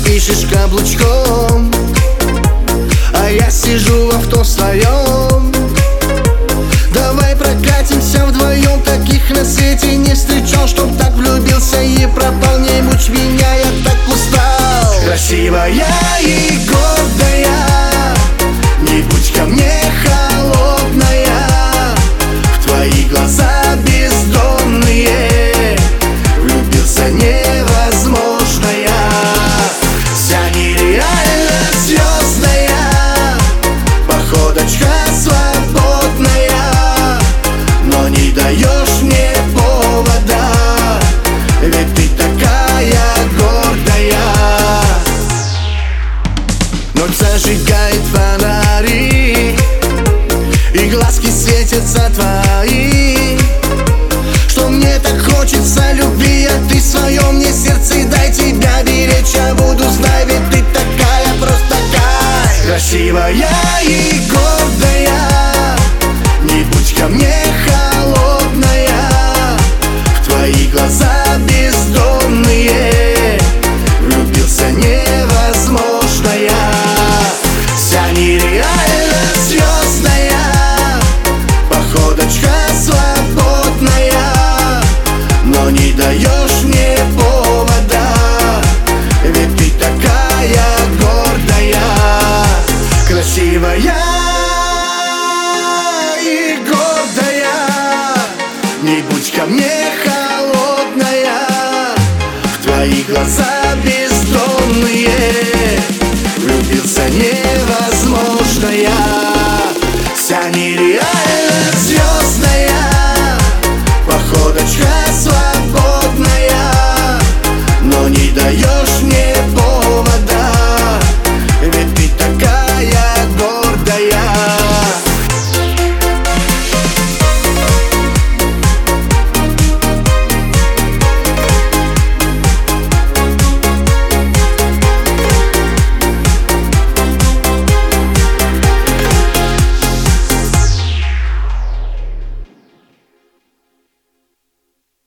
пишешь каблучком, а я сижу в авто своем. Давай прокатимся вдвоем, таких на свете не встречал, чтоб так влюбился и пропал. Не мучь меня, я так устал. Красивая и гордая, не будь ко мне холодная. В твои глаза бездонные влюбился невозможно я. Вся нереально звездная, походочка свободная, но не даешь мне повода, ведь ты такая гордая. Ночь зажигает фонари, и глазки светятся твои. Что мне так хочется любви, а ты в своем мне сердце, дай тебя беречь. Я буду знать, ведь ты такая, просто такая. Красивая и гордая, не будь ко мне холодная. В твои глаза бездонные влюбился невозможно я. Вся нереально звездная, походочка свободная, но не даешь мне повода, ведь ты такая гордая. Красивая и гордая, не будь ко мне холодная. В твои глаза бездонные влюбился невозможно я. Вся нереально